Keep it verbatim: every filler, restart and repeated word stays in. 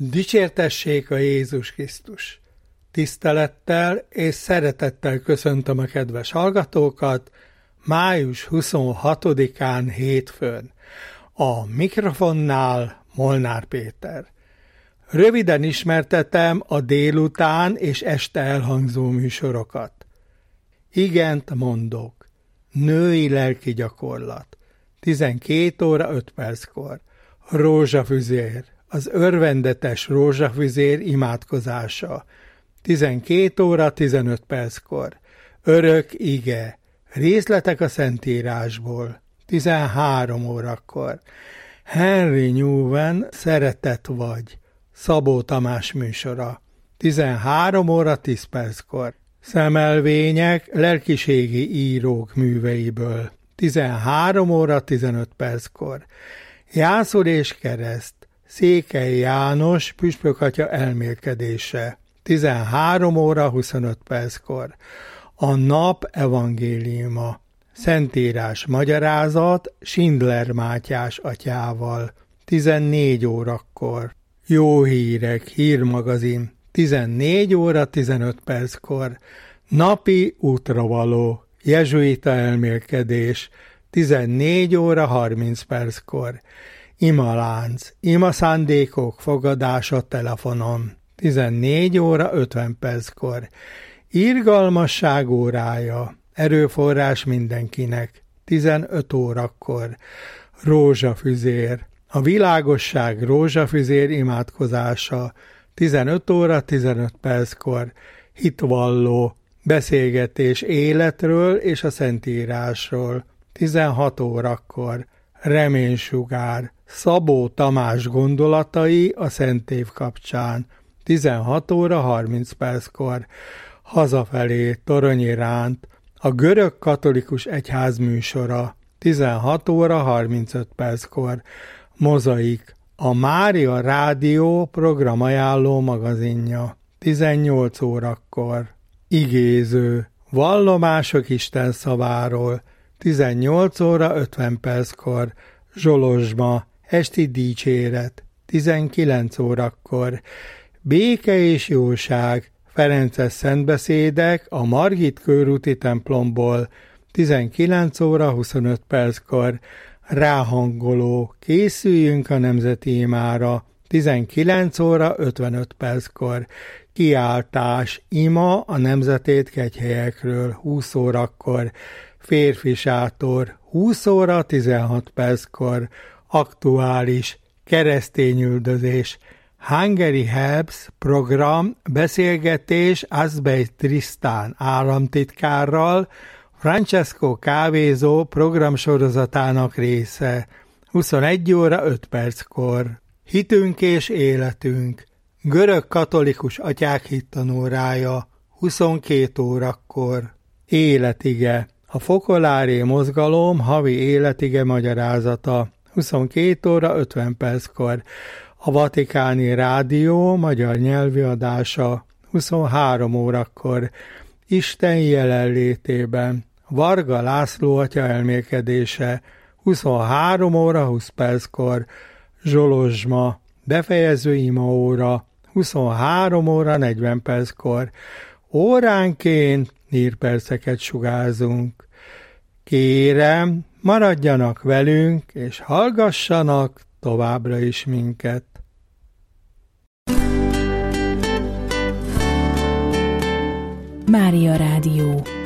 Dicsértessék a Jézus Krisztus! Tisztelettel és szeretettel köszöntöm a kedves hallgatókat május huszonhatodikán hétfőn. A mikrofonnál Molnár Péter. Röviden ismertetem a délután és este elhangzó műsorokat. Igent mondok. Női lelki gyakorlat. tizenkét óra öt perckor. Rózsafüzér. Az örvendetes rózsafüzér imádkozása. tizenkét óra tizenöt perckor. Örök ige. Részletek a Szentírásból. tizenhárom órakor. Henry Newman, Szeretet vagy. Szabó Tamás műsora. tizenhárom óra tíz perckor. Szemelvények lelkiségi írók műveiből. tizenhárom óra tizenöt perckor. Jászol és kereszt. Székely János püspökatya elmélkedése. tizenhárom óra huszonöt perckor. A nap evangéliuma. Szentírás magyarázat Schindler Mátyás atyával. tizennégy órakor. Jó hírek, hírmagazin. tizennégy óra tizenöt perckor. Napi útravaló. Jezsuita elmélkedés. tizennégy óra harminc perckor. Imalánc. Ima szándékok fogadása telefonon. tizennégy óra ötven perckor. Irgalmasság órája. Erőforrás mindenkinek. tizenöt órakor. Rózsafüzér. A világosság rózsafüzér imádkozása. tizenöt óra tizenöt perckor. Hitvalló. Beszélgetés életről és a Szentírásról. tizenhat órakor. Reménysugár. Szabó Tamás gondolatai a Szent Év kapcsán. tizenhat óra harminc perckor. Hazafelé Toronyi Ránt. A görög katolikus egyház műsora. tizenhat óra harmincöt perckor. Mozaik. A Mária Rádió programajánló magazinja. tizennyolc órakor. Igéző. Vallomások Isten szaváról. tizennyolc óra ötven perckor. Zsolozsma. Esti dicséret. tizenkilenc órakor. Béke és jóság. Ferences szentbeszédek a Margit körúti templomból. tizenkilenc óra huszonöt perckor. Ráhangoló. Készüljünk a nemzeti imára. tizenkilenc óra ötvenöt perckor. Kiáltás. Ima a nemzetét kegyhelyekről. húsz órakor. Férfi sátor. húsz óra tizenhat perckor. Aktuális. Keresztényüldözés. Hungary Helps program beszélgetés Azbej Tristan államtitkárral, Francesco Kávézó programsorozatának része. huszonegy óra öt perckor. Hitünk és életünk. Görög katolikus atyák hittanórája. huszonkét órakor. Életige. A Focolare mozgalom havi életige magyarázata. huszonkét óra ötven perckor. A Vatikáni Rádió magyar nyelvi adása. huszonhárom órakor. Isten jelenlétében. Varga László atya elmélkedése. huszonhárom óra húsz perckor. Zsolozsma. Befejező imaóra. huszonhárom óra negyven perckor. Óránként hírperceket sugárzunk. Kérem, maradjanak velünk, és hallgassanak továbbra is minket. Mária Rádió.